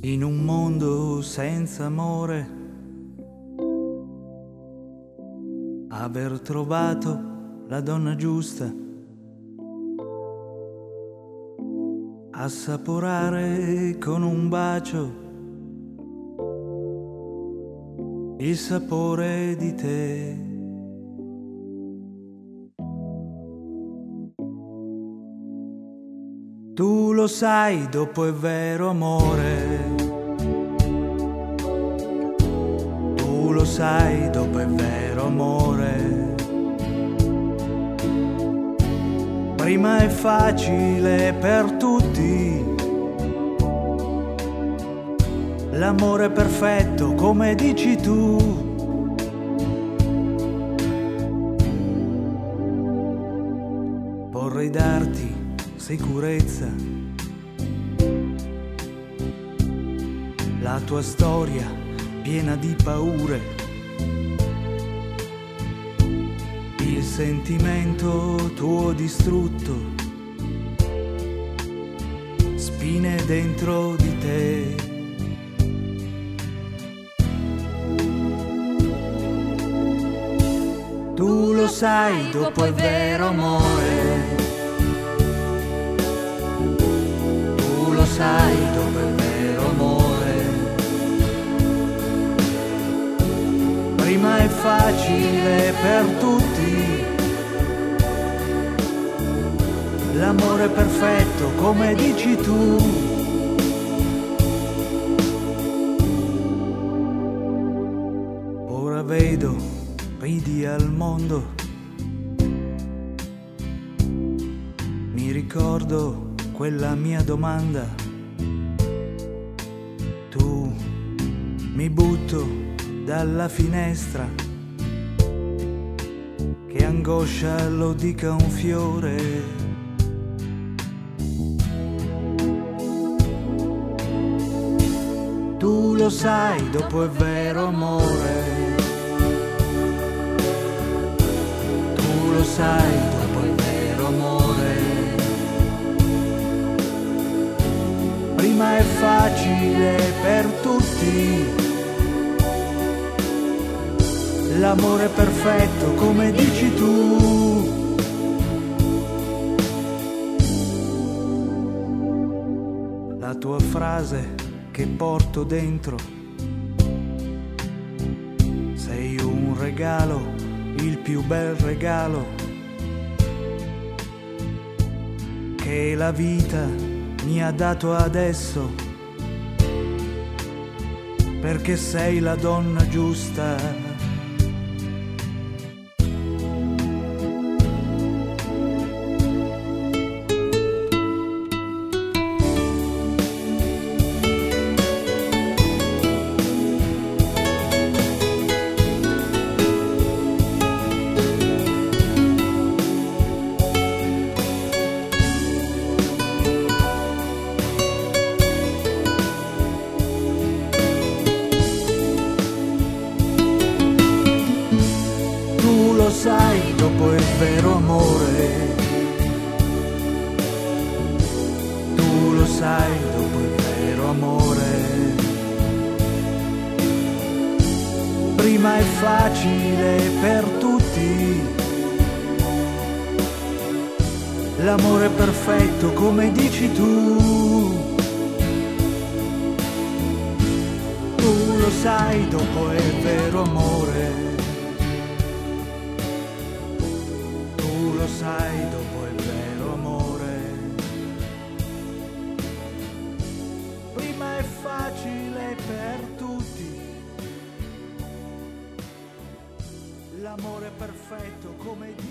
In un mondo senza amore, aver trovato la donna giusta, assaporare con un bacio il sapore di te. Tu lo sai, dopo è vero amore. Tu lo sai, dopo è vero amore. Prima è facile per tutti, l'amore è perfetto come dici tu. Vorrei darti sicurezza, la tua storia piena di paure, il sentimento tuo distrutto, spine dentro di te. Tu lo sai, dopo è vero amore. Tu lo sai, dopo è vero amore. Prima è facile per tutti, l'amore è perfetto come dici tu. Ora vedo, ridi al mondo, mi ricordo quella mia domanda. Tu mi butto dalla finestra, che angoscia lo dica un fiore. Tu lo sai, dopo è vero amore. Tu lo sai, dopo è vero amore. Prima è facile per tutti, l'amore è perfetto come dici tu. La tua frase che porto dentro, sei un regalo, il più bel regalo che la vita mi ha dato adesso, perché sei la donna giusta. Tu lo sai, dopo è vero amore. Tu lo sai, dopo è vero amore. Prima è facile per tutti, l'amore è perfetto come dici tu. Tu lo sai, dopo è vero amore. Lo sai, dopo è vero amore. Prima è facile per tutti, l'amore è perfetto come